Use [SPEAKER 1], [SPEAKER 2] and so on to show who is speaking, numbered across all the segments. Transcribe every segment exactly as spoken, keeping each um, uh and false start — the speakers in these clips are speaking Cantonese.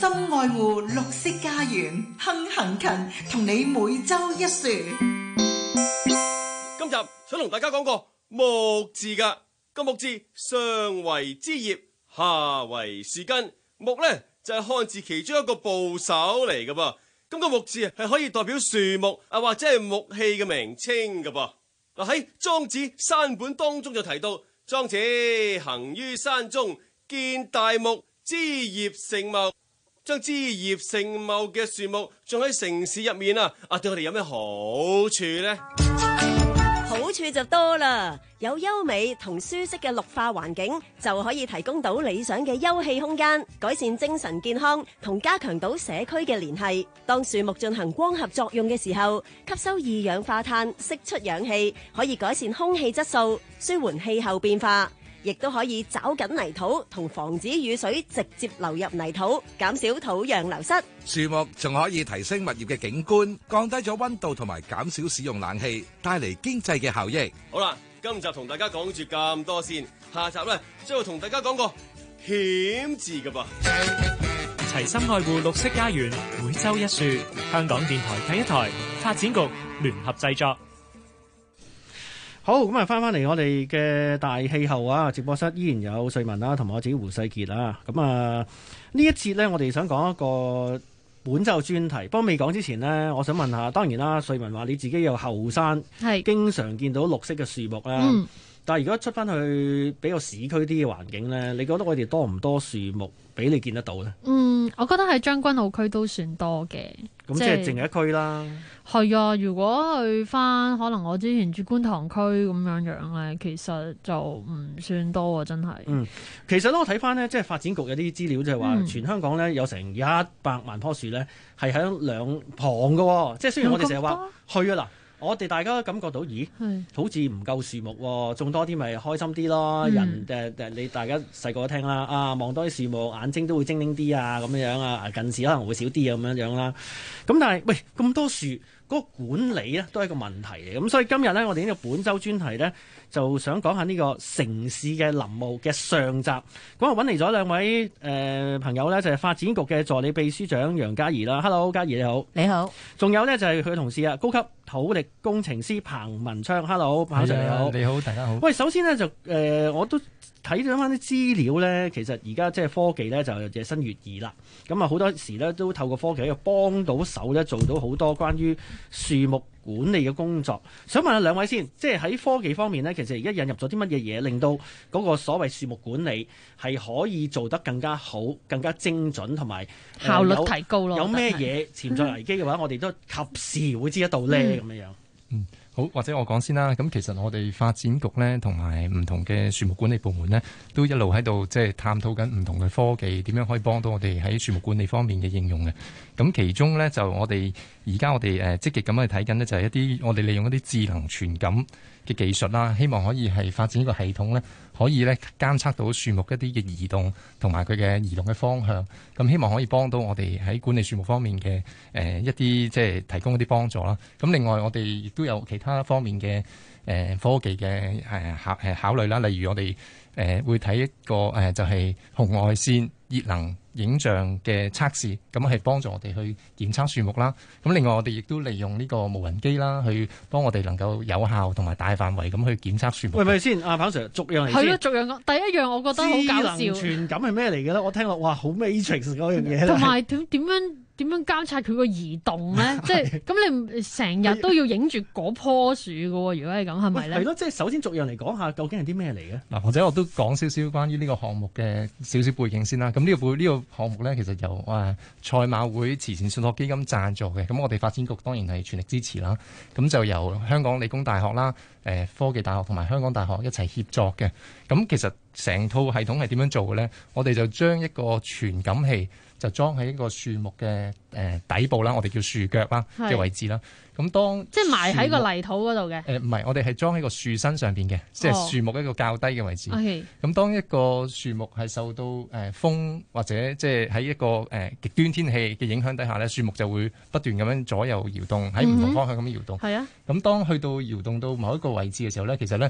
[SPEAKER 1] 心愛護綠色家園，亨行勤同你每周一樹。
[SPEAKER 2] 今集想同大家講個木字噶，個木字上為枝葉，下為樹根，木呢就係漢字其中一個部首嚟噶噃。咁個木字係可以代表樹木啊，或者係木器嘅名稱噶噃。嗱，喺莊子山本當中就提到，莊子行於山中，見大木枝葉盛茂，將枝葉盛茂嘅樹木種喺城市入面啊，啊對我哋有咩好處呢？
[SPEAKER 3] 好處就多啦，有優美同舒適嘅綠化環境，就可以提供到理想嘅休憩空間，改善精神健康同加強到社區嘅聯繫。當樹木進行光合作用嘅時候，吸收二氧化碳，釋出氧氣，可以改善空氣質素，舒緩氣候變化，亦都可以抓緊泥土同防止雨水直接流入泥土，減少土壤流失。
[SPEAKER 4] 樹木仲可以提升物業嘅景觀，降低咗溫度同埋減少使用冷氣，帶嚟經濟嘅效益。
[SPEAKER 2] 好啦，今集同大家講住咁多先，下集呢將會同大家講個險字㗎噃。
[SPEAKER 5] 齊心愛護綠色家園，每周一樹。香港電台第一台發展局聯合製作。
[SPEAKER 6] 好，咁啊，翻翻嚟我哋嘅大氣候啊，直播室依然有瑞文啦，同埋我自己胡世傑啦。咁啊，呢一節呢，我哋想講一個本週專題。不過未講之前呢，我想問下，當然啦，瑞文話你自己有後山，係經常見到綠色嘅樹木啦。嗯、但係如果出翻去比較市區啲嘅環境呢，你覺得我哋多唔多樹木俾你見得到呢？
[SPEAKER 7] 嗯，我覺得喺將軍澳區都算多嘅。
[SPEAKER 6] 咁即係淨係一區啦。
[SPEAKER 7] 係啊，如果去翻可能我之前住觀塘區咁樣樣咧，其實就唔算多啊，真係。嗯，
[SPEAKER 6] 其實咧我睇翻呢，即係發展局有啲資料就係話，嗯、全香港咧有成一百萬棵樹咧係喺兩旁嘅，即係雖然我哋成日話去啊嗱。我哋大家都感覺到，咦，好似唔夠樹木喎，種多啲咪開心啲咯。嗯、人誒誒，你大家細個都聽啦，啊望多啲樹木，眼睛都會精靈啲啊，咁樣樣啊，近視可能會少啲啊，咁樣樣啦。咁但係喂，咁多樹，嗰、嗰個管理咧都係一個問題嚟。咁所以今日咧，我哋呢個本週專題咧，就想講下呢個城市嘅林務嘅上集。咁啊揾嚟咗兩位誒、呃、朋友咧，就係、是、發展局嘅助理秘書長楊嘉儀啦。Hello， 嘉儀你好。
[SPEAKER 8] 你好。仲
[SPEAKER 6] 有咧就係佢嘅同事啊，高級土力工程師彭文昌。Hello， 彭 Sir 你好。
[SPEAKER 9] 你好，大家好。
[SPEAKER 6] 喂，首先咧就誒、呃，我都睇咗翻啲資料咧，其實而家即係科技咧就日新月異啦。咁啊好多時咧都透過科技喺度幫到手咧，做到好多關於樹木管理嘅工作。想問下兩位先，即係喺科技方面咧，其實而家引入咗啲乜嘢嘢，令到嗰個所謂樹木管理係可以做得更加好、更加精準，同埋
[SPEAKER 7] 效率提高咯。
[SPEAKER 6] 有咩嘢潛在危機嘅話，我哋都及時會知得到咧，咁樣樣。
[SPEAKER 9] 嗯，好，或者我講先啦。咁其實我哋發展局咧，同埋唔同嘅樹木管理部門咧，都一路喺度即係探討緊唔同嘅科技點樣可以幫到我哋喺樹木管理方面嘅應用嘅。咁其中咧就我哋而家我哋誒積極咁去睇緊呢，就係一啲我哋利用一啲智能傳感嘅技術啦，希望可以係發展一個系統咧，可以咧監測到樹木一啲嘅移動同埋佢嘅移動嘅方向。咁希望可以幫到我哋喺管理樹木方面嘅誒、呃、一啲即係提供一啲幫助啦。咁另外我哋亦都有其他方面嘅誒、呃、科技嘅誒考誒考慮啦，例如我哋誒、呃、會睇一個誒、呃、就係、是、紅外線熱能影像嘅測試，咁係幫助我哋去檢測樹木啦。咁另外我哋亦都利用呢個無人機啦，去幫我哋能夠有效同埋大範圍咁去檢測樹木。
[SPEAKER 6] 喂，咪先，阿彭 Sir 逐樣嚟先。
[SPEAKER 7] 係咯，逐樣講。第一樣我覺得好搞笑。智能
[SPEAKER 6] 傳感係咩嚟嘅咧？我聽落哇，好 Matrix 嗰樣嘢。
[SPEAKER 7] 同埋點點樣點樣監察佢個移動咧？即係咁，你成日都要影住嗰棵樹嘅喎。如果係咁，係咪咧？
[SPEAKER 6] 係咯，即係首先逐樣嚟講下，究竟係啲咩嚟嘅？
[SPEAKER 9] 嗱，或者我都講少少關於呢個項目嘅少少背景先啦。咁呢個背呢個項目咧，其實由誒賽馬會慈善信託基金贊助嘅。咁我哋發展局當然係全力支持啦。咁就由香港理工大學啦、誒科技大學同埋香港大學一齊協作嘅。咁其實成套系統係點樣做嘅咧？我哋就將一個傳感器就裝喺一個樹木嘅誒底部啦，我哋叫樹腳啦嘅位置啦。咁當即
[SPEAKER 7] 係埋喺個泥土嗰度嘅。誒
[SPEAKER 9] 唔係，我哋係裝喺個樹身上邊嘅，即係樹木一個較低嘅位置。咁、哦、當一個樹木係受到誒、呃、風或者即係喺一個誒、呃、極端天氣嘅影響底下咧，樹木就會不斷咁樣左右搖動，喺唔同方向咁樣搖動。係啊、嗯。咁當去到搖動到某一個位置嘅時候咧，其實咧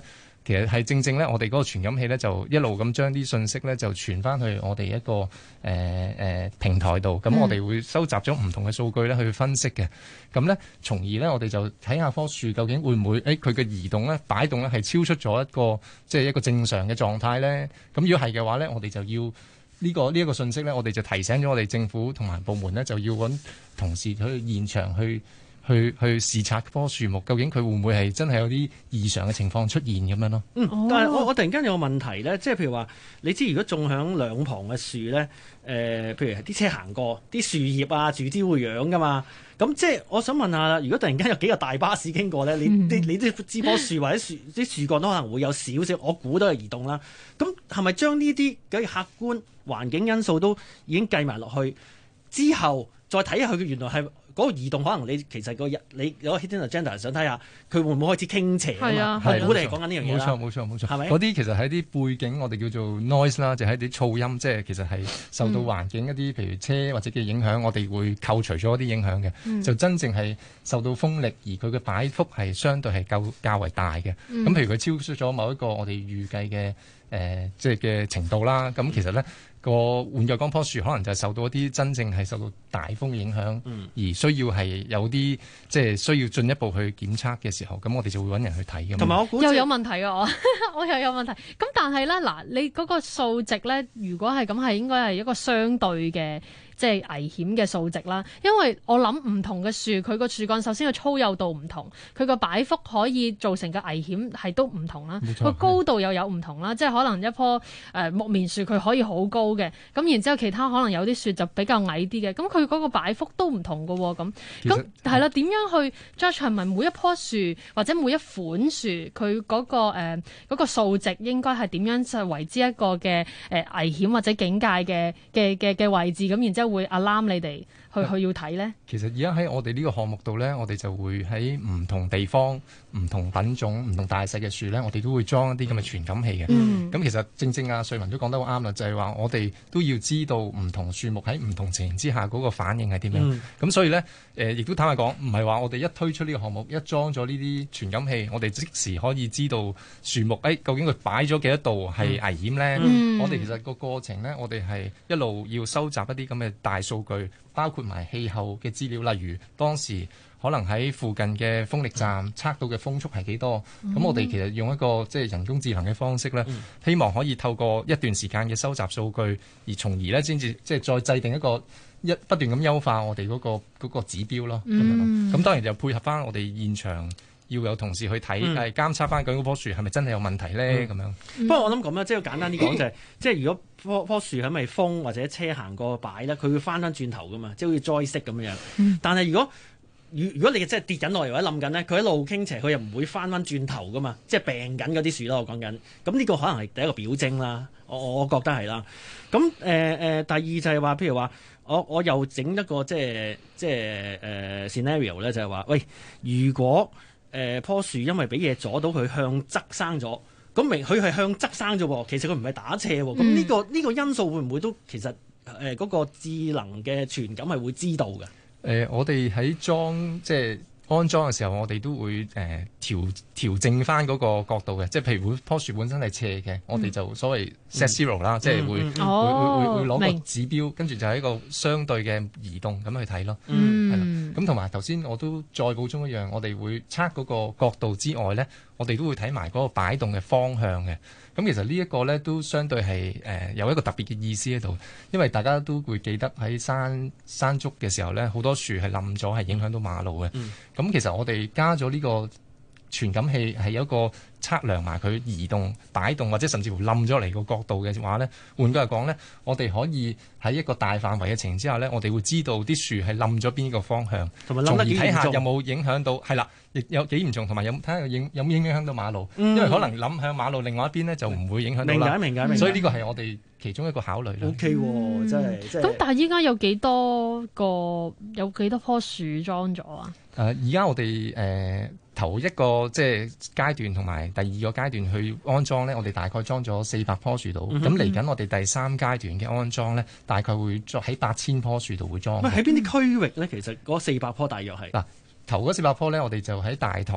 [SPEAKER 9] 其實係正正咧，我哋嗰個傳感器咧就一路咁將啲信息咧就傳翻去我哋一個誒誒、呃呃、平台度，咁我哋會收集咗唔同嘅數據咧去分析嘅，咁咧從而咧我哋就睇下棵樹究竟會唔會誒佢嘅移動咧擺動咧係超出咗一個即係、就是、一個正常嘅狀態咧，咁如果係嘅話咧，我哋就要。呢、這個呢一、這個信息咧，我哋就提醒咗我哋政府同埋部門咧，就要揾同事去現場去去去視察棵樹木，究竟佢會唔會係真係有啲異常嘅情況出現咁樣咯？
[SPEAKER 6] 嗯，但係我我突然間有個問題咧，即係譬如話，你知如果種響兩旁嘅樹咧，誒、呃，譬如係啲車行過，啲樹葉啊、樹枝會揚噶嘛，咁即係我想問下啦，如果突然間有幾個大巴士經過咧，你啲、嗯、你啲枝棵樹或者樹啲樹幹都可能會有少少，我估都係移動啦。咁係咪將呢啲嘅客觀環境因素都已經計埋落去之後，再睇下佢原來係嗰個移動，可能你其實個日你有個 hidden agenda 想睇下佢會唔會開始傾斜啊嘛？我估你係講緊呢樣嘢啦。
[SPEAKER 9] 冇錯冇錯冇錯，
[SPEAKER 6] 係咪？
[SPEAKER 9] 嗰啲其實係啲背景，我哋叫做 noise 啦，就係啲噪音，即係其實係受到環境一啲譬如車或者嘅影響，我哋會扣除咗一啲影響嘅、嗯，就真正係受到風力而佢嘅擺幅係相對係較較為大嘅。咁、嗯、譬如佢超出咗某一個我哋預計嘅誒即係嘅程度啦，咁其實咧。個換腳桿棵樹可能就係受到一啲真正係受到大風嘅影響、嗯，而需要係有啲即係需要進一步去檢測嘅時候，咁我哋就會揾人去睇嘅。同埋我估
[SPEAKER 7] 又有問題啊！我我又有問題。咁但係咧嗱，你嗰個數值咧，如果係咁，係應該係一個相對嘅。即係危險嘅數值啦，因為我諗唔同嘅樹，佢個樹幹首先個粗幼度唔同，佢個擺幅可以造成嘅危險係都唔同啦，個高度又有唔同啦，即係可能一棵誒、呃、木棉樹佢可以好高嘅，咁然之後其他可能有啲樹就比較矮啲嘅，咁佢嗰個擺幅都唔同㗎喎，咁咁係啦，點樣去 judge 係咪每一棵樹或者每一款樹佢嗰、嗰個誒嗰、呃嗰個數值應該係點樣就為之一個嘅誒、呃、危險或者警戒嘅嘅嘅嘅位置，咁然之後會 alarm 你哋去去要睇咧。
[SPEAKER 9] 其實而家喺我哋呢個項目度咧，我哋就會喺唔同地方、唔同品種、唔同大細嘅樹咧，我哋都會裝一啲咁嘅傳感器嘅。咁、嗯、其實正正啊，瑞文都講得好啱啦，就係、是、話我哋都要知道唔同樹木喺唔同情形之下嗰個反應係點樣。咁、嗯、所以咧，誒、呃、亦都坦白講，唔係話我哋一推出呢個項目，一裝咗呢啲傳感器，我哋即時可以知道樹木誒、哎、究竟佢擺咗幾多度係危險咧、嗯。我哋其實個過程咧，我哋係一路要收集一啲咁嘅大數據，包括埋氣候嘅資料，例如當時可能喺附近嘅風力站測到嘅風速係幾多，咁、嗯、我哋其實用一個即係人工智能嘅方式咧、嗯，希望可以透過一段時間嘅收集數據，而從而咧先至即係再制定一個一不斷咁優化我哋嗰、嗰個嗰個指標咯。咁、嗯、樣咁當然就配合翻我哋現場要有同事去睇，係、嗯、監測翻嗰棵樹係咪真係有問題咧？咁、嗯、樣。不過我諗咁啦，即係簡單啲講就係、是，即係如果棵棵樹係咪風或者車行過擺咧，佢會翻翻轉頭噶嘛，即係好似栽式咁樣樣、嗯。但係如果如如果你真係跌緊落嚟或者冧緊咧，佢一路傾斜，佢又唔會翻翻轉頭噶嘛，即係病緊嗰啲樹啦。我講緊，咁呢個可能係第一個表徵啦。我我覺得係啦。咁誒誒，第二就係話，譬如話，我我又整一個即係即係誒、呃、scenario 咧，就係話，喂，如果誒棵樹因為俾嘢阻到佢向側生咗，咁明佢係向側生咗喎，其實佢唔係打斜喎。咁、嗯、呢、呢個呢、呢個因素會唔會都其實誒嗰、呃嗰個智能嘅傳感係會知道嘅？誒、 呃，我哋喺裝即係安裝嘅時候，我哋都會誒、呃、調調整翻嗰個角度嘅，即係譬如棵樹本身係斜嘅、嗯，我哋就所謂 set zero 啦、嗯，即係會、嗯、會、哦、會會會攞個指標，跟住就係一個相對嘅移動咁去睇咯。嗯，係啦。咁同埋頭先我都再補充一樣，我哋會測嗰個角度之外咧，我哋都會睇埋嗰個擺動嘅方向嘅。咁其實呢一個咧都相對係誒、呃、有一個特別嘅意思喺度，因為大家都會記得喺山山竹嘅時候咧，好多樹係冧咗，係影響到馬路嘅。咁、嗯、其實我哋加咗呢個傳感器係有一個測量埋佢移動、擺動或者甚至乎冧咗嚟個角度嘅話咧，換句話講咧，我哋可以喺一個大範圍嘅情形之下咧，我哋會知道啲樹係冧咗邊個方向，同埋冧得幾嚴重，從而睇下有冇影響到，係啦，亦有幾嚴重，同埋有睇下影有冇影響到馬路，嗯、因為可能冧向馬路另外一邊咧就唔會影響到啦。明解明解明解，所以呢個係我哋其中一個考慮啦。O K，真係真係。咁
[SPEAKER 7] 但係依家有幾多個有幾多棵樹裝咗啊？
[SPEAKER 9] 誒、呃，而家我哋誒。呃頭一個即係階段同埋第二個階段去安裝咧，我哋大概裝咗四百棵樹度。咁嚟緊我哋第三階段嘅安裝咧，大概會作喺八千棵樹度會裝。喺邊啲區域咧？其實嗰四百棵大約係嗱頭嗰四百棵咧，我哋就喺大棠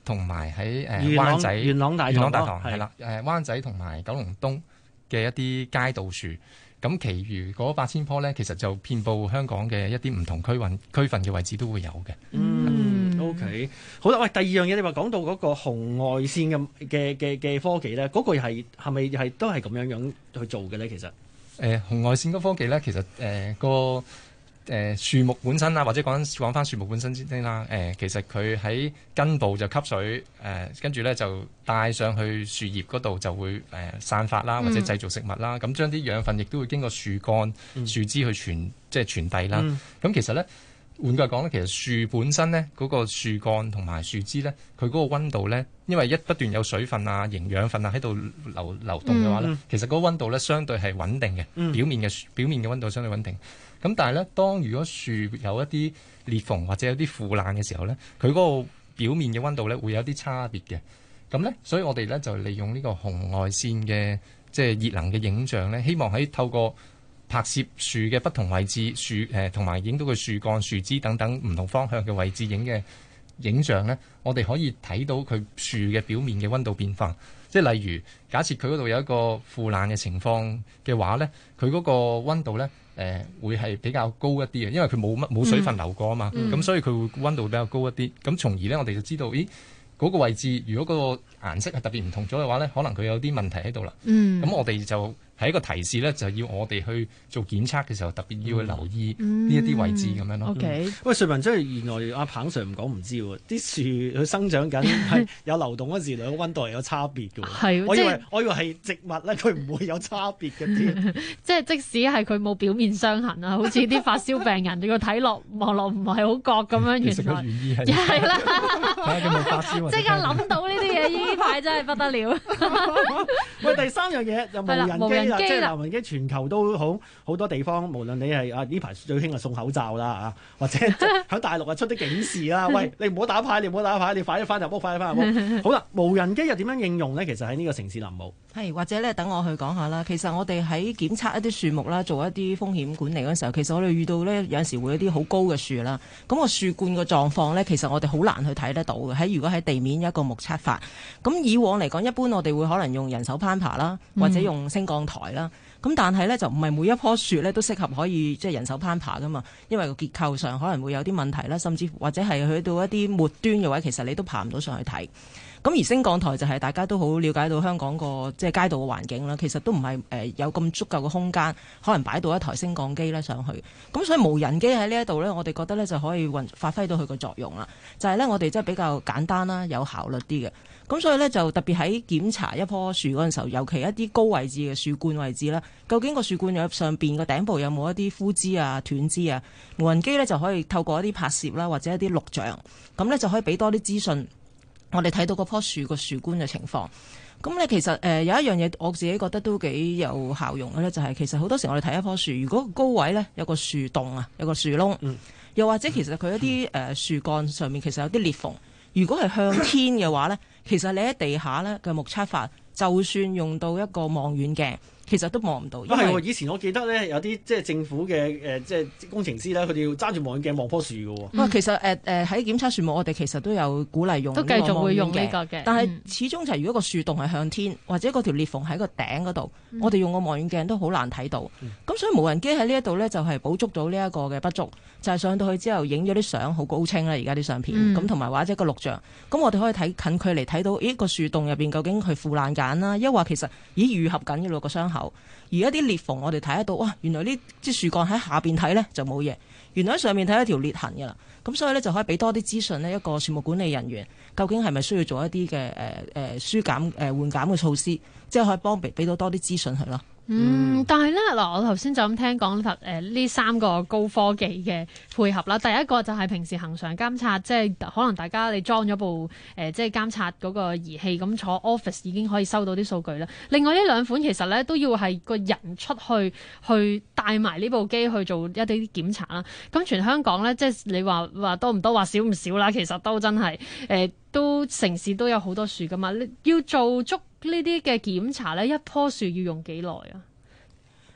[SPEAKER 9] 同埋喺誒
[SPEAKER 6] 元朗
[SPEAKER 9] 灣仔、
[SPEAKER 6] 元朗大堂
[SPEAKER 9] 元朗大堂
[SPEAKER 6] 係
[SPEAKER 9] 係啦，誒灣仔同埋九龍東嘅一啲街道樹。咁，其餘嗰八千棵咧，其實就遍佈香港嘅一啲唔同區份區份嘅位置都會有嘅。
[SPEAKER 6] 嗯 ，OK， 好啦，喂，第二樣嘢你話講到嗰個紅外線嘅嘅嘅嘅科技咧，嗰、嗰個係係咪係都係咁樣樣去做嘅咧？其實誒、
[SPEAKER 9] 呃、紅外線嗰科技咧，其實誒、呃、個。誒樹木本身啦，或者講講翻樹木本身先啦。誒、呃，其實佢喺根部就吸水，誒、呃，跟住咧就帶上去樹葉嗰度就會誒、呃、散發啦，或者製造食物啦。咁、嗯、將啲養分亦都會經過樹幹、嗯、樹枝去傳，即係傳遞啦。咁、嗯、其實咧，換句話講咧，其實樹本身咧嗰、那個樹幹同埋樹枝咧，佢嗰個溫度咧，因為一不斷有水分啊、營養分啊喺度流流動嘅話咧，嗯、其實嗰個溫度咧相對係穩定嘅、嗯，表面嘅表面嘅溫度相對穩定。咁但係咧，當如果樹有一啲裂縫或者有啲腐爛嘅時候咧，佢嗰個表面嘅溫度咧會有啲差別嘅。咁咧，所以我哋咧就利用呢個紅外線嘅即係熱能嘅影像咧，希望喺透過拍攝樹嘅不同位置、樹誒同埋影到佢樹幹、樹枝等等唔同方向嘅位置影嘅影像咧，我哋可以睇到佢樹嘅表面嘅溫度變化。即係例如，假設佢嗰度有一個腐爛嘅情況嘅話咧，佢嗰個溫度咧。誒、呃、會係比較高一啲嘅，因為佢冇乜冇水分流過啊嘛，咁、嗯、所以佢會溫度會比較高一啲。咁從而咧，我哋就知道，咦嗰、嗰個位置如果嗰個顏色係特別唔同咗嘅話咧，可能佢有啲問題喺度啦。咁、嗯、我哋就係一個提示咧，就要我哋去做檢測嘅時候，特別要去留意呢一啲位置咁樣咯。
[SPEAKER 6] O K，喂，瑞文，即係原來阿彭 Sir 唔講唔知喎，啲樹佢生長緊係有流動嗰時，兩個溫度係有差別嘅。係，我以為我以為係植物咧，佢唔會有差別嘅添。即係即使係佢冇表面傷痕啊，好似啲發燒病人，你個睇落望落唔係好覺咁樣。原來其實個原意係係啦，睇下佢冇發燒。即刻諗到呢啲嘢，呢排真係不得了。喂，第三樣嘢就無人機。即係無人機，全球都好好多地方，無論你係啊呢排最興係送口罩啦啊，或者喺大陸啊出啲警示啦，喂，你唔好打牌，你唔好打牌，你快啲翻入屋，快啲翻入屋。好啦，無人機又點樣應用咧？其實喺呢個城市林務
[SPEAKER 8] 係或者咧，等我去講下啦。其實我哋喺檢測一啲樹木啦，做一啲風險管理嗰陣時候，其實我哋遇到咧有陣時會有啲好高嘅樹啦。咁個樹冠嘅狀況咧，其實我哋好難去睇得到嘅。喺如果喺地面有一個目測法，咁以往嚟講，一般我哋會可能用人手攀爬啦，或者用升降台啦。咁、嗯、但係咧就唔係每一棵樹咧都適合可以即係人手攀爬噶嘛，因為個結構上可能會有啲問題啦，甚至或者係去到一啲末端嘅話，其實你都爬唔到上去睇。咁而升降台就係大家都好了解到香港個即係街道嘅環境啦，其實都唔係誒有咁足夠嘅空間，可能擺到一台升降機咧上去。咁所以無人機喺呢一度咧，我哋覺得咧就可以運發揮到佢個作用啦。就係、是、咧我哋即係比較簡單啦，有效率啲嘅。咁所以咧就特別喺檢查一棵樹嗰陣時候，尤其一啲高位置嘅樹冠位置啦，究竟個樹冠有上邊個頂部有冇一啲枯枝啊、斷枝啊，無人機咧就可以透過一啲拍攝啦，或者一啲錄像，咁咧就可以俾多啲資訊。我哋睇到嗰棵樹個樹冠嘅情況，咁咧其實誒、呃、有一樣嘢我自己覺得都幾有效用嘅咧，就係、是、其實好多時我哋睇一棵樹，如果高位咧有個樹洞啊，有個樹窿、嗯，又或者其實佢一啲誒樹幹上面其實有啲裂縫，如果係向天嘅話咧，其實你喺地下咧嘅目測法，就算用到一個望遠鏡，其實都望唔到。啊係喎，以前我記得咧有啲即係政府嘅誒、呃、即係工程師咧，佢哋要揸住望遠鏡望棵樹嘅喎。哇、嗯，其實誒誒喺檢測樹木，我哋其實都有鼓勵用呢個望遠鏡，都繼續會用呢個嘅。但係始終就係如果個樹洞係向天，或者嗰條裂縫喺個頂嗰度、嗯，我哋用個望遠鏡都好難睇到。咁、嗯、所以無人機喺呢一度咧，就係補足到呢一個嘅不足，就係、是、上到去之後影咗啲相好高清啦，而家啲相片咁，同埋或者一個錄像，咁我哋可以睇近距離睇到，咦個樹洞入邊究竟佢腐爛緊啦，抑或其實咦愈合緊嘅咯個傷口。而一啲裂縫我哋睇得到，哇！原來呢啲樹幹喺下邊睇呢就冇嘢，原來喺上面睇一條裂痕㗎啦。咁所以呢，就可以俾多啲資訊呢，一個樹木管理人員究竟係咪需要做一啲嘅誒誒疏減誒緩減嘅措施，即係可以幫俾俾到多啲資訊佢咯。
[SPEAKER 7] 嗯，但係咧嗱，我頭先就咁聽講誒呢三個高科技嘅配合啦。第一個就係平時恆常監察，即係可能大家你裝咗部誒、呃、即係監察嗰個儀器，咁坐 office 已經可以收到啲數據啦。另外呢兩款其實咧都要係個人出去去帶埋呢部機去做一啲檢查啦。咁全香港咧，即係你話話多唔多，話少唔少啦，其實都真係誒、呃、都城市都有好多樹噶嘛，要做足呢啲嘅檢查咧，一棵樹要用幾耐啊？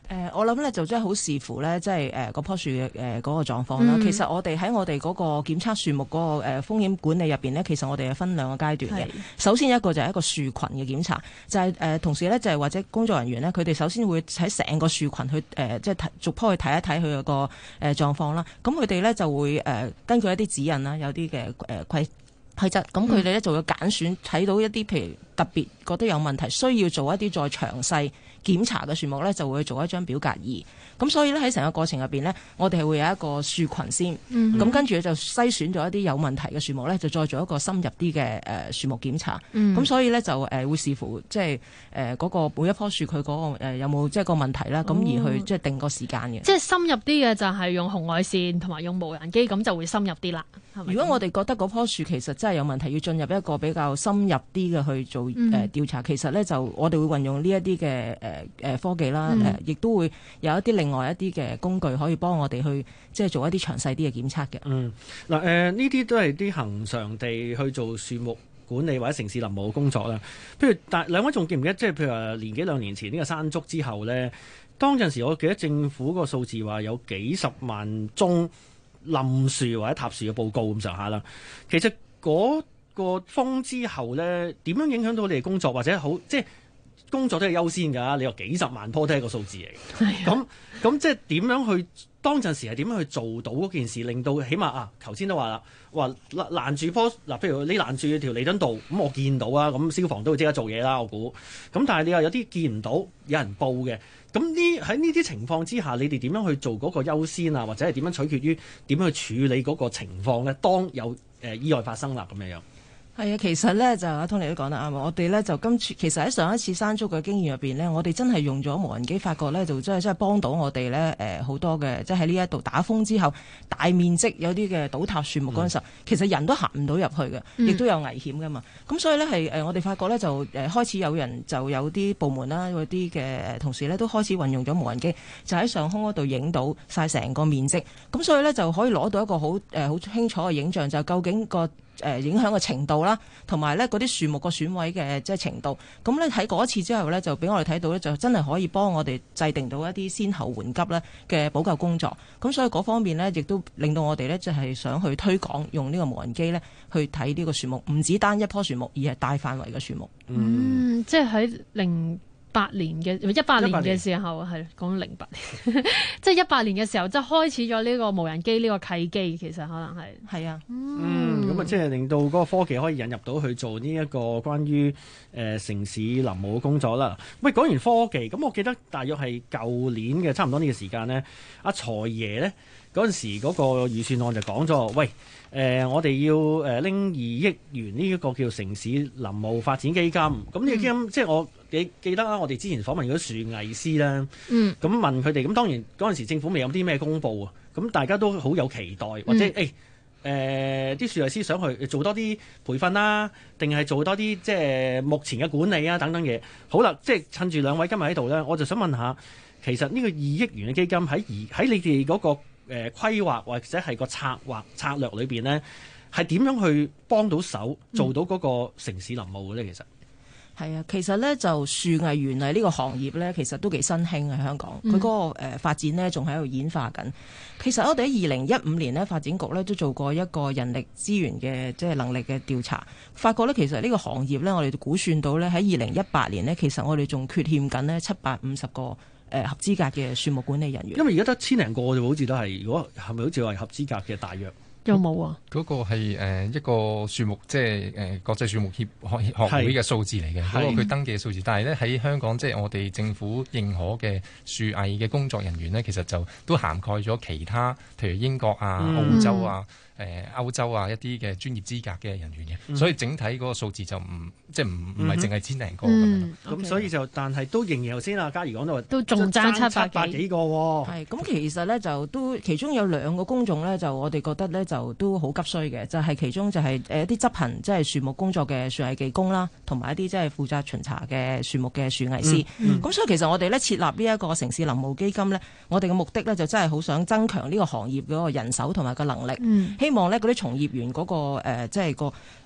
[SPEAKER 8] 誒、呃，我諗咧就真係好視乎咧，即係誒嗰棵樹嘅誒嗰個狀況啦。
[SPEAKER 7] 嗯、
[SPEAKER 8] 其實我哋喺我哋嗰個檢測樹木嗰、那個誒、呃、風險管理入邊呢，其實我哋係分兩個階段嘅。首先一個就係一個樹群嘅檢查，就係、是、誒、呃、同時咧就係、是、或者工作人員呢，佢哋首先會喺成個樹群去誒、呃、即係逐棵去睇一睇佢個誒狀況啦。咁佢哋咧就會誒、呃、根據一啲指引啦，有啲嘅誒規規則，咁佢哋咧就會揀選睇到一啲譬如特別覺得有問題，需要做一啲再詳細檢查嘅樹木咧，就會做一張表格二。咁所以咧喺成個過程入邊呢，我哋係會有一個樹群先，咁、嗯、跟住就篩選咗一啲有問題嘅樹木咧，就再做一個深入啲嘅誒樹木檢查。咁、嗯、所以咧就誒會視乎即係誒嗰個每一棵樹佢嗰個誒有冇即係個問題啦，咁、哦、而去即係定個時間嘅。即係
[SPEAKER 7] 深入啲嘅就係用紅外線同埋用無人機，咁就會深入啲啦。
[SPEAKER 8] 如果我哋覺得嗰棵樹其實真係有問題，要進入一個比較深入啲嘅去做誒、嗯呃、調查，其實咧就我哋會運用呢一啲嘅誒誒科技啦，誒、嗯、亦、呃、都會有一啲另外一啲嘅工具可以幫我哋去即係做一啲詳細啲嘅檢測嘅。
[SPEAKER 6] 嗯，嗱誒呢啲都係啲恆常地去做樹木管理或者城市林務嘅工作啦。譬如但兩位仲記唔記得，即係譬如話年幾兩年前呢個山竹之後咧，當陣時我記得政府個數字話有幾十萬宗冧樹或者塌樹嘅報告咁上下啦。其實嗰個風之後咧，點樣影響到你哋工作，或者好即係工作都係優先㗎。你有幾十萬棵都係一個數字嚟嘅。咁咁即係點樣去當陣時係點樣去做到嗰件事，令到起碼啊，頭先都話啦，話攔住棵嗱，譬如你攔住條彌敦道，咁我見到啊，咁消防都會即刻做嘢啦，我估。咁但係你又有啲見唔到，有人報嘅。咁呢喺呢啲情況之下，你哋點樣去做嗰個優先啊，或者係點樣取決於點樣去處理嗰個情況咧？當有誒、呃、意外發生啦咁樣樣。
[SPEAKER 8] 係啊，其實咧就阿 Tony 都講得啱，我哋咧就今次其實喺上一次山竹嘅經驗入邊呢，我哋真係用咗無人機，發覺咧就真係真係幫到我哋咧誒好多嘅，即係喺呢一度打風之後大面積有啲嘅倒塌樹木嗰陣時候，嗯、其實人都行唔到入去嘅，亦都有危險噶嘛。咁、嗯、所以咧係誒我哋發覺咧就誒開始有人就有啲部門啦，嗰啲嘅同事咧都開始運用咗無人機，就喺上空嗰度影到晒成個面積。咁所以咧就可以攞到一個好誒好清楚嘅影像，就究竟個誒影響嘅程度啦，同埋咧嗰啲樹木個損毀嘅即係程度，咁咧喺嗰一次之後咧，就俾我哋睇到咧，就真係可以幫我哋制定到一啲先後緩急咧嘅補救工作。咁所以嗰方面咧，亦都令到我哋咧就係想去推廣用呢個無人機咧去睇呢個樹木，唔止單一棵樹木，而係大範圍嘅樹木。
[SPEAKER 7] 嗯，即係喺零八年嘅一八年嘅時候係講零八年，即係一八年嘅時候，即係開始咗呢個無人機呢個契機，其實可能係
[SPEAKER 8] 係啊，
[SPEAKER 6] 嗯，咁啊、嗯，即係令到嗰個科技可以引入到去做呢一個關於誒、呃、城市林務嘅工作啦。喂，講完科技，咁我記得大約係舊年嘅差唔多呢個時間呢，阿財爺呢嗰陣時嗰個預算案就講咗，喂。誒、呃，我哋要誒拎二億元呢一個叫城市林務發展基金，咁呢個基金、嗯、即係我記記得啦，我哋之前訪問嗰啲樹藝師啦，咁、嗯、問佢哋，咁當然嗰陣時政府未有啲咩公佈啊，咁大家都好有期待，或者誒誒啲樹藝師想去做多啲培訓啦，定係做多啲即係目前嘅管理啊等等嘢。好啦，即係趁住兩位今日喺度咧，我就想問下，其實呢個二億元嘅基金喺而喺你哋嗰、嗰個誒規劃或者係個策劃策略裏邊呢，係點樣去幫到手做到嗰個城市林務嘅呢？其實
[SPEAKER 8] 係啊，其實呢，就樹藝園藝呢個行業呢，其實都幾新興喺香港。佢嗰、嗯、個誒、呃、發展呢，仲喺度演化緊。其實我哋喺二零一五年呢，發展局呢都做過一個人力資源嘅即係能力嘅調查，發覺呢，其實呢個行業呢，我哋估算到呢，喺二零一八年呢，其實我哋仲缺欠緊呢七百五十個。誒合資格嘅樹木管理人員，
[SPEAKER 6] 因為而家得千零個啫，好似都係。如果係咪好似話合資格嘅大約？
[SPEAKER 7] 有冇啊？
[SPEAKER 9] 嗰個係誒一個樹木，即係誒國際樹木協學學會嘅數字嚟嘅，嗰個佢登記嘅數字。但係咧喺香港，即係我哋政府認可嘅樹藝嘅工作人員咧，其實就都涵蓋咗其他，譬如英國啊、澳洲啊、誒歐洲啊一啲嘅專業資格嘅人員嘅。嗯、所以整體嗰個數字就唔即係唔唔係淨係千零個咁樣。
[SPEAKER 6] 咁所以就，但係都仍然頭先啊，嘉怡講到話
[SPEAKER 7] 都仲爭七百
[SPEAKER 6] 幾個喎。
[SPEAKER 8] 係咁，其實咧就都其中有兩個工種咧，就我哋覺得咧就都好急需嘅，就係、是、其中就係誒一啲執行即係樹木工作嘅樹藝技工啦，同埋一啲即係負責巡查嘅樹木嘅樹藝師。咁、嗯嗯、所以其實我哋咧設立呢一個城市林務基金咧，我哋嘅目的咧就真係好想增強呢個行業嗰個人手同埋個能力，嗯、希望咧嗰啲從業員嗰、那個、呃、即係個誒。呃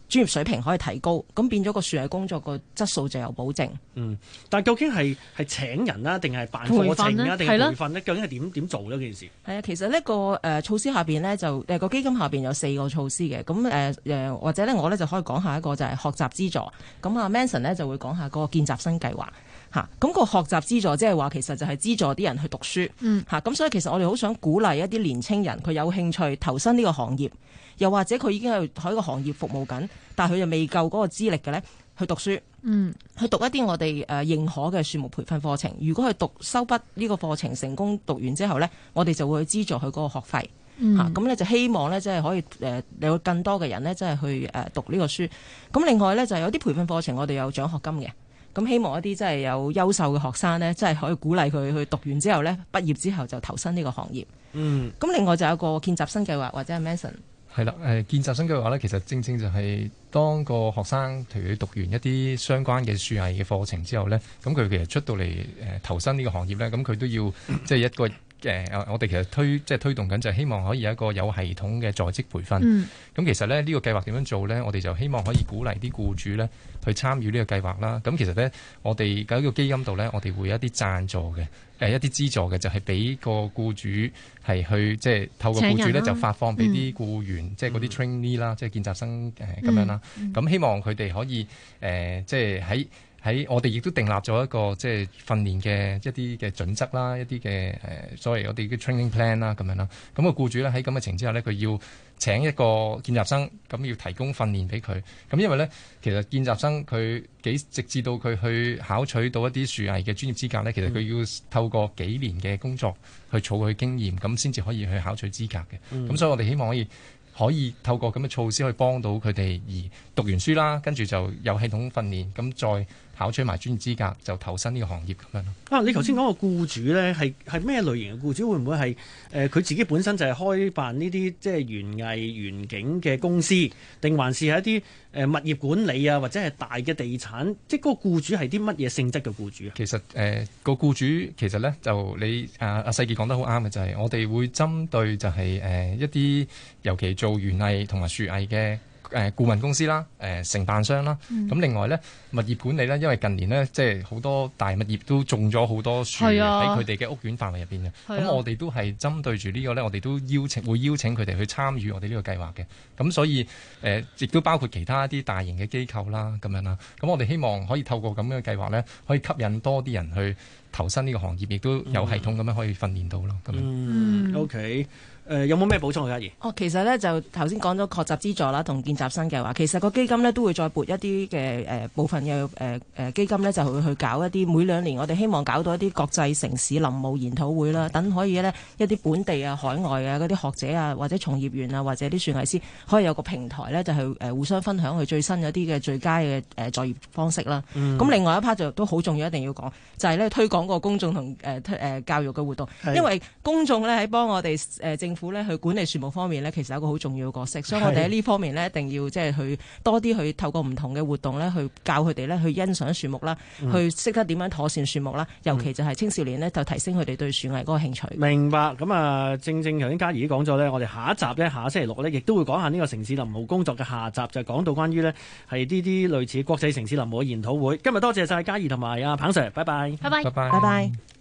[SPEAKER 8] 專業水平可以提高，咁變咗個樹藝工作個質素就有保證。
[SPEAKER 6] 嗯，但係究竟係係請人啦，定係辦課程啊，定係培訓咧？究竟係點點做呢件事？
[SPEAKER 8] 係啊，其實呢個誒、呃、措施下邊呢，就誒個、呃、基金下邊有四個措施嘅，咁誒誒或者咧我咧就可以講下一個就係學習資助，咁啊 Manson 咧就會講下嗰個見習生計劃。嚇，咁、那個學習資助即係話其實就係資助啲人去讀書，
[SPEAKER 7] 嗯，
[SPEAKER 8] 嚇，咁所以其實我哋好想鼓勵一啲年青人，佢有興趣投身呢個行業，又或者佢已經係喺個行業服務緊，但係佢又未夠嗰個資歷嘅咧，去讀書，
[SPEAKER 7] 嗯，去
[SPEAKER 8] 讀一啲我哋誒認可嘅樹木培訓課程。如果佢讀修畢呢個課程成功讀完之後咧，我哋就會去資助佢嗰個學費，嚇、嗯，咁咧就希望咧即係可以誒有更多嘅人咧即係去誒讀呢個書。咁另外咧就有啲培訓課程我哋有獎學金嘅。咁希望一啲真係有優秀嘅學生呢，真係可以鼓勵佢去讀完之後呢，畢業之後就投身呢個行業。
[SPEAKER 6] 嗯，咁
[SPEAKER 8] 另外就有一個見習生計劃或者係 Manson。
[SPEAKER 9] 係啦，誒見習生計劃呢，其實正正就係當個學生譬如佢讀完一啲相關嘅樹藝嘅課程之後呢，咁佢其實出到嚟誒投身呢個行業呢，咁佢都要即係一個。誒、呃，我哋其實推即係推動緊，就係希望可以有一個有系統嘅在職培訓。咁、嗯、其實咧，呢、這個計劃點樣做呢？我哋就希望可以鼓勵啲僱主呢去參與呢個計劃啦。咁其實呢，我哋喺個基金度呢，我哋會有一啲贊助嘅，誒、呃、一啲資助嘅，就係、是、俾個僱主係去即係透過僱主呢，就發放俾啲僱員，嗯、即係嗰啲 trainee 啦，即係見習生誒咁、呃、樣啦。咁、嗯、希望佢哋可以誒、呃，即係喺。喺我哋亦都訂立咗一個即係訓練嘅一啲嘅準則啦，一啲嘅誒所謂我哋嘅 training plan 啦咁樣啦。咁、個僱主咧喺咁嘅情況之下咧，佢要請一個見習生，咁要提供訓練俾佢。咁因為咧，其實見習生佢幾直至到佢去考取到一啲樹藝嘅專業資格咧，其實佢要透過幾年嘅工作去儲佢經驗，咁先至可以去考取資格嘅。咁、嗯、所以我哋希望可以。可以透過咁嘅措施去幫到佢哋而讀完書啦，跟住就有系統訓練，咁再考取埋專業資格，就投身呢個行業咁樣咯。
[SPEAKER 6] 啊，你頭先講個僱主咧，係係咩類型嘅僱主？會唔會係誒佢自己本身就係開辦呢啲即係園藝園景嘅公司，定還是係一啲誒、呃、物業管理啊，或者係大嘅地產？即係嗰個僱主係啲乜嘢性質嘅僱主啊？
[SPEAKER 9] 其實誒、呃個僱主其實咧就你阿阿世傑講得好啱嘅，就係、是、我哋會針對就係、是、誒、呃、一啲尤其做園藝同埋樹藝嘅。誒顧問公司啦，誒、呃、承辦商啦，咁、嗯、另外咧物業管理咧，因為近年咧即係好多大物業都種咗好多樹喺佢哋嘅屋苑範圍入邊嘅，咁、啊、我哋都係針對住呢個咧，我哋都邀請會邀請佢哋去參與我哋呢個計劃嘅，咁所以誒亦、呃、都包括其他一啲大型嘅機構啦，咁樣啦，咁我哋希望可以透過咁樣嘅計劃咧，可以吸引多啲人去投身呢個行業，亦都有系統咁樣可以訓練到咯，咁、
[SPEAKER 6] 嗯、樣。嗯，OK。誒、呃、有冇咩補充啊？嘉儀？
[SPEAKER 8] 哦，其實咧就頭先講咗學習資助啦，同見習生計劃。其實個基金咧都會再撥一啲嘅誒部分嘅誒誒基金咧，就會去搞一啲每兩年我哋希望搞到一啲國際城市林務研討會啦，等可以咧一啲本地啊、海外啊嗰啲學者啊，或者從業員啊，或者啲樹藝師，可以有個平台咧，就係誒互相分享佢最新一啲嘅最佳嘅誒作業方式啦。咁、嗯、另外一 part 就都好重要，一定要講就係、是、咧推廣個公眾同誒誒教育嘅活動，因為公眾咧喺幫我哋誒政府咧去管理樹木方面咧，其實有一個好重要嘅角色，所以我哋喺呢方面咧，一定要即係去多啲去透過唔同嘅活動咧，去教佢哋咧去欣賞樹木啦，嗯、去識得點樣妥善樹木啦，尤其就係青少年咧，就提升佢哋對樹藝嗰個興趣。
[SPEAKER 6] 明白。咁啊，正正頭先嘉儀都講咗咧，我哋下一集咧，下星期六咧，亦都會講下呢個城市林務工作嘅下集，就係、是、講到關於咧係呢啲類似國際城市林務嘅研討會。今日多謝晒嘉儀同埋阿彭 Sir，拜拜，
[SPEAKER 7] 拜拜，
[SPEAKER 9] 拜拜，
[SPEAKER 8] 拜拜。